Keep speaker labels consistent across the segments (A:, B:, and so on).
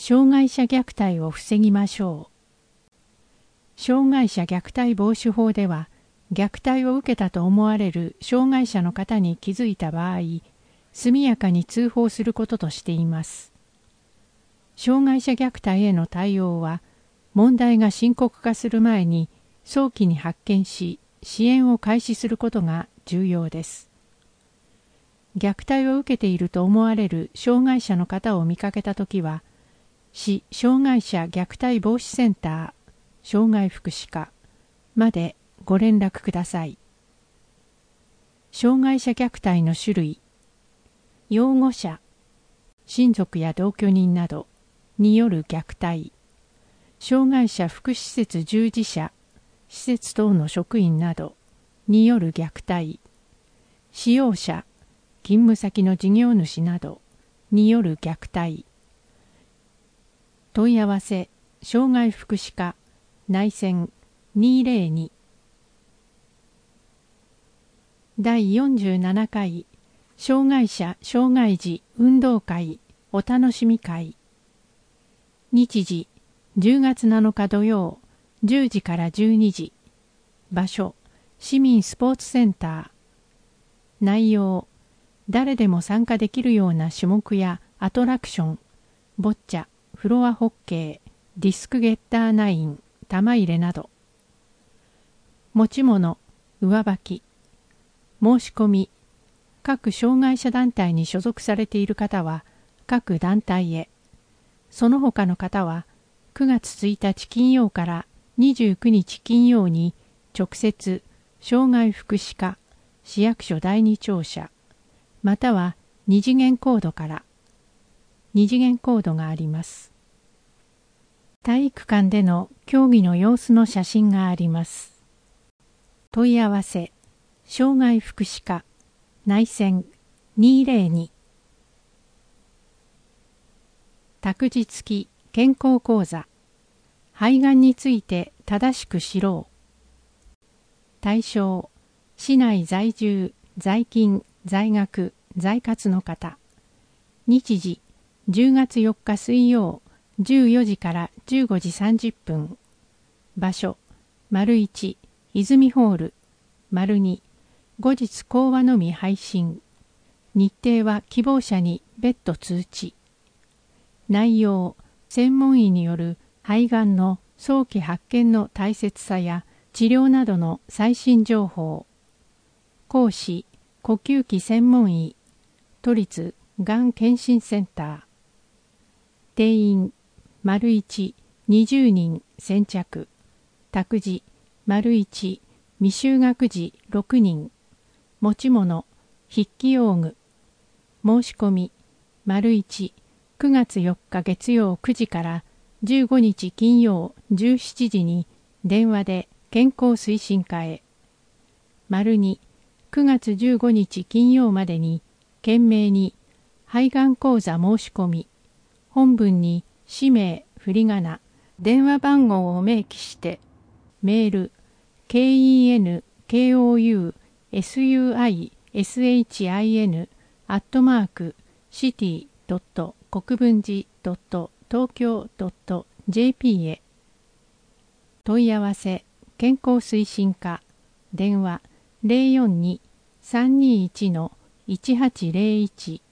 A: 障害者虐待を防ぎましょう。障害者虐待防止法では、虐待を受けたと思われる障害者の方に気づいた場合、速やかに通報することとしています。障害者虐待への対応は、問題が深刻化する前に早期に発見し、支援を開始することが重要です。虐待を受けていると思われる障害者の方を見かけたときは、市障害者虐待防止センター、障害福祉課までご連絡ください。障害者虐待の種類、養護者、親族や同居人などによる虐待、障害者福祉施設従事者、施設等の職員などによる虐待、使用者、勤務先の事業主などによる虐待、問い合わせ、障害福祉課、内線202。第47回障害者障害児運動会お楽しみ会。日時10月7日土曜10時から12時。場所市民スポーツセンター。内容誰でも参加できるような種目やアトラクション、ボッチャ、フロアホッケー、ディスクゲッター9、玉入れなど。持ち物、上履き。申し込み、各障害者団体に所属されている方は各団体へ。その他の方は9月1日金曜から29日金曜に直接障害福祉課市役所第二庁舎または二次元コードから二次元コードがあります。体育館での競技の様子の写真があります。問い合わせ障害福祉課内線202。託児付き健康講座肺がんについて正しく知ろう。対象市内在住在勤在学在活の方。日時10月4日水曜14時から15時30分。場所1泉ホール2後日講話のみ配信。日程は希望者に別途通知。内容専門医による肺がんの早期発見の大切さや治療などの最新情報。講師呼吸器専門医都立がん検診センター。定員1、20人先着。託児1、未就学児6人。持ち物筆記用具。申し込み1、9月4日月曜9時から15日金曜17時に電話で健康推進課へ。2、9月15日金曜までに懸命に肺がん講座申し込み、本文に氏名、振り仮名、電話番号を明記して、メール、kenkoushin@city.国分寺.東京.jp へ。問い合わせ、健康推進課、電話042-321-1801。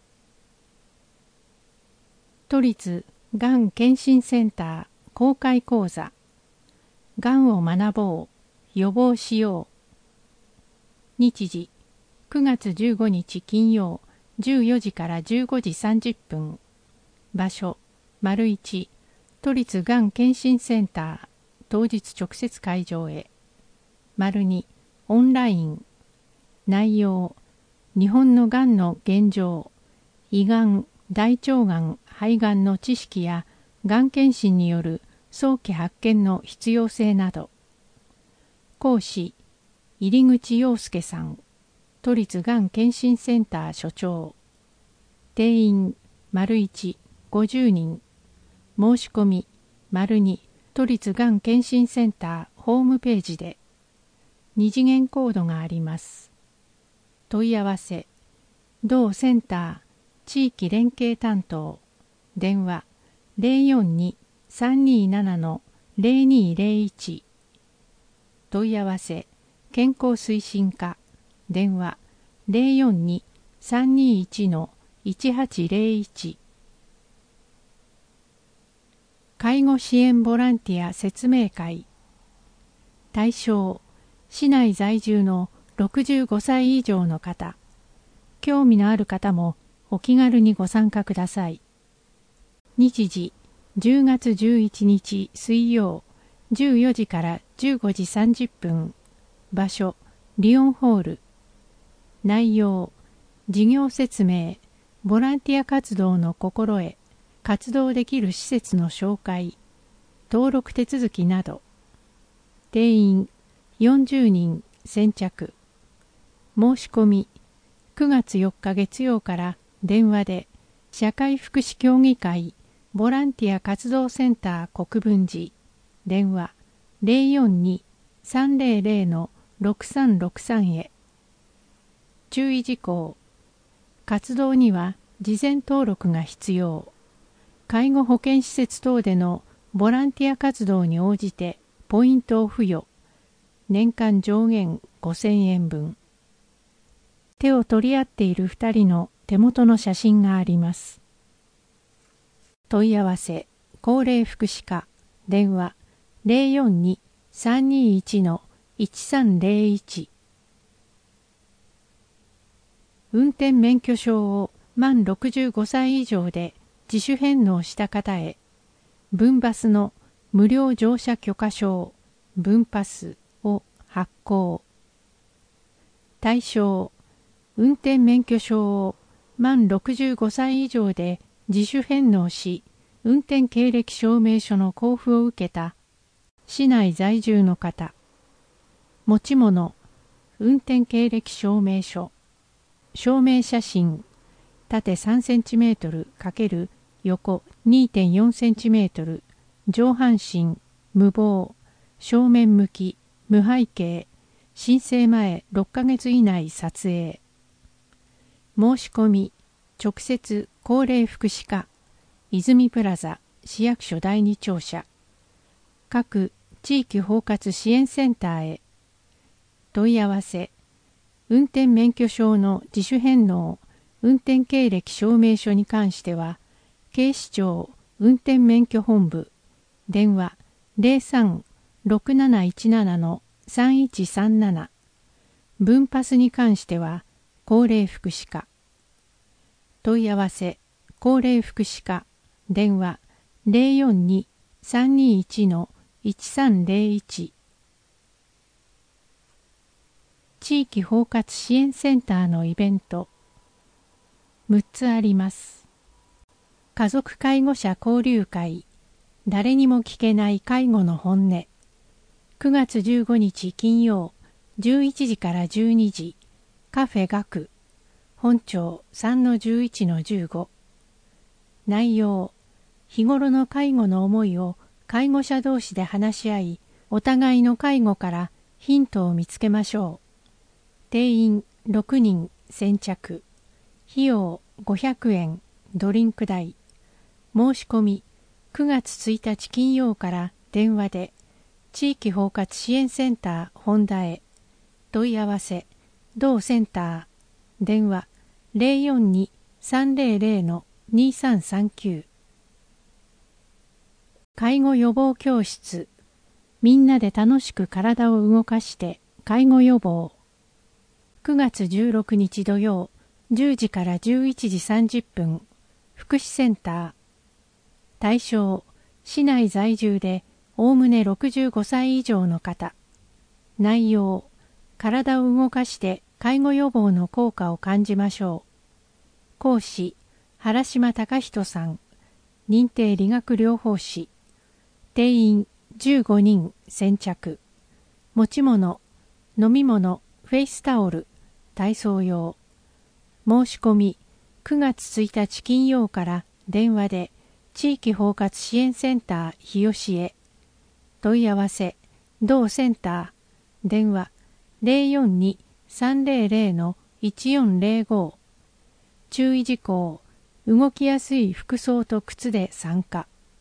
A: 都立がん検診センター公開講座。がんを学ぼう、予防しよう。日時9月15日金曜14時から15時30分。場所1都立がん検診センター当日直接会場へ。2オンライン。内容日本のがんの現状、胃がん、大腸がん、肺がんの知識やがん検診による早期発見の必要性など。講師入口洋介さん、都立がん検診センター所長。定員1、50人。申し込み2、都立がん検診センターホームページで。二次元コードがあります。問い合わせ同センター地域連携担当。電話 042-327-0201。問い合わせ健康推進課電話042-321-1801。介護支援ボランティア説明会。対象、市内在住の65歳以上の方。興味のある方もお気軽にご参加ください。日時、10月11日水曜、14時から15時30分。場所、リオンホール。内容、事業説明、ボランティア活動の心得、活動できる施設の紹介、登録手続きなど。定員40人先着。申し込み、9月4日月曜から電話で社会福祉協議会ボランティア活動センター国分寺電話042-300-6363へ。注意事項。活動には事前登録が必要。介護保健施設等でのボランティア活動に応じてポイントを付与。年間上限5000円分。手を取り合っている2人の手元の写真があります。問い合わせ、高齢福祉課、電話042-321-1301。運転免許証を満65歳以上で自主返納した方へ、分バスの無料乗車許可証、分パスを発行。対象、運転免許証を満65歳以上で自主返納し、運転経歴証明書の交付を受けた市内在住の方。持ち物、運転経歴証明書。証明写真、縦3センチメートル×横 2.4 センチメートル、上半身、無謀、正面向き、無背景、申請前6ヶ月以内撮影。申し込み、直接高齢福祉課、泉プラザ市役所第2庁舎、各地域包括支援センターへ。問い合わせ、運転免許証の自主返納、運転経歴証明書に関しては、警視庁運転免許本部、電話03-6717-3137。分パスに関しては、高齢福祉課。問い合わせ、高齢福祉課、電話042-321-1301。地域包括支援センターのイベント。6つあります。家族介護者交流会、誰にも聞けない介護の本音。9月15日金曜、11時から12時、カフェ学。本町 3-11-15。内容、日頃の介護の思いを介護者同士で話し合い、お互いの介護からヒントを見つけましょう。定員6人先着。費用500円、ドリンク代。申し込み、9月1日金曜から電話で、地域包括支援センター本田へ。問い合わせ、同センター、電話042-300-2339。介護予防教室、みんなで楽しく体を動かして介護予防。9月16日土曜、10時から11時30分、福祉センター。対象、市内在住でおおむね65歳以上の方。内容、体を動かして介護予防の効果を感じましょう。講師、原島隆人さん。認定理学療法士。定員15人先着。持ち物、飲み物、フェイスタオル、体操用。申し込み、9月1日金曜から電話で地域包括支援センター日吉へ。問い合わせ、同センター、電話042-300-1405。注意事項、動きやすい服装と靴で参加。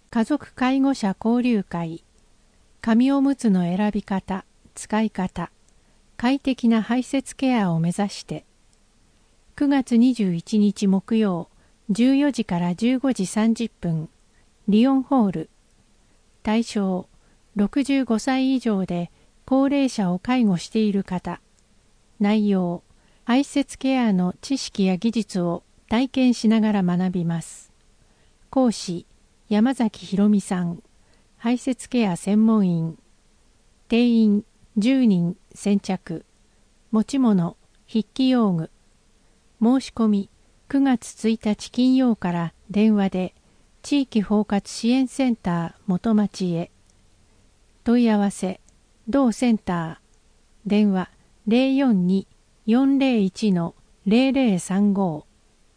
A: 家族介護者交流会、紙おむつの選び方、使い方、快適な排泄ケアを目指して、9月21日木曜、14時から15時30分、リオンホール。対象、65歳以上で高齢者を介護している方。内容、排泄ケアの知識や技術を体験しながら学びます。講師、山崎ひろみさん、排泄ケア専門員。定員10人先着。持ち物、筆記用具。申し込み、9月1日金曜から電話で、地域包括支援センター元町へ。問い合わせ、同センター。電話042-401-0035。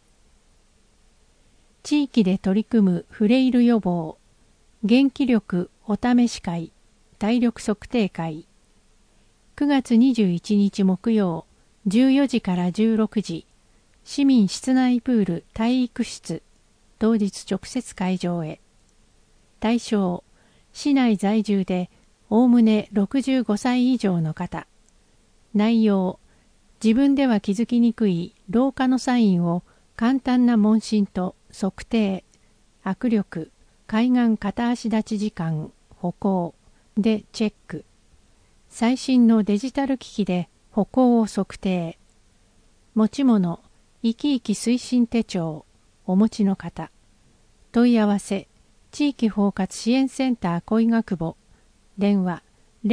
A: 地域で取り組むフレイル予防、元気力お試し会、体力測定会。9月21日木曜、14時から16時、市民室内プール体育室、当日直接会場へ。対象、市内在住でおおむね65歳以上の方。内容、自分では気づきにくい老化のサインを簡単な問診と測定、握力、海岸片足立ち時間、歩行でチェック。最新のデジタル機器で歩行を測定。持ち物、生き生き推進手帳、お持ちの方。問い合わせ、地域包括支援センター恋ヶ久保。電話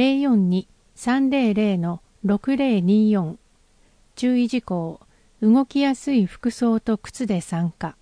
A: 042-300-6024。注意事項、動きやすい服装と靴で参加。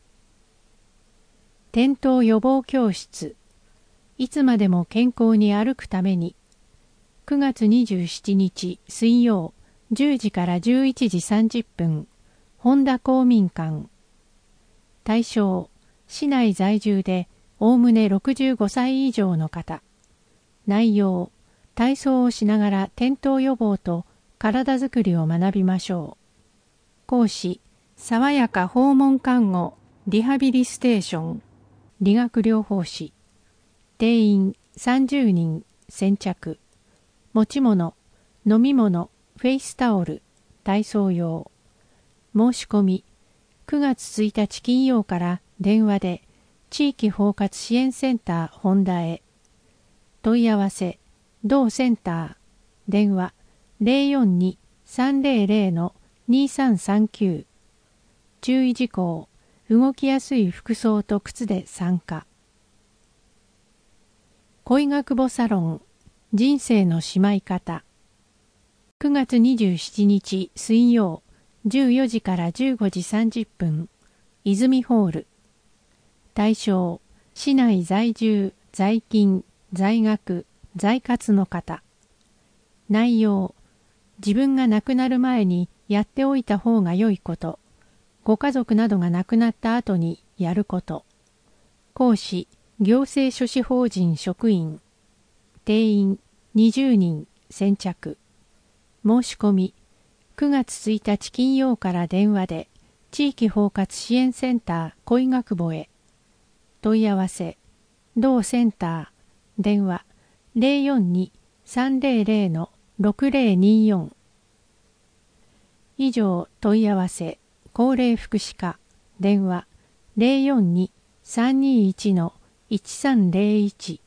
A: 転倒予防教室。いつまでも健康に歩くために。9月27日水曜、10時から11時30分、本田公民館。対象、市内在住でおおむね65歳以上の方。内容、体操をしながら転倒予防と体づくりを学びましょう。講師、爽やか訪問看護リハビリステーション、理学療法士。定員30人先着。持ち物、飲み物、フェイスタオル、体操用。申し込み、9月1日金曜から電話で地域包括支援センター本田へ。問い合わせ、同センター。電話042-300-2339。注意事項、動きやすい服装と靴で参加。恋ヶ久保サロン、人生のしまい方。9月27日水曜、14時から15時30分、泉ホール。対象、市内在住、在勤、在学、在活の方。内容、自分が亡くなる前にやっておいた方が良いこと、ご家族などが亡くなった後にやること。講師、行政書士法人職員。定員20人先着。申し込み、9月1日金曜から電話で地域包括支援センター恋ヶ久保へ。問い合わせ、同センター。電話042-300-6024。以上問い合わせ、高齢福祉課。電話042-321-1301。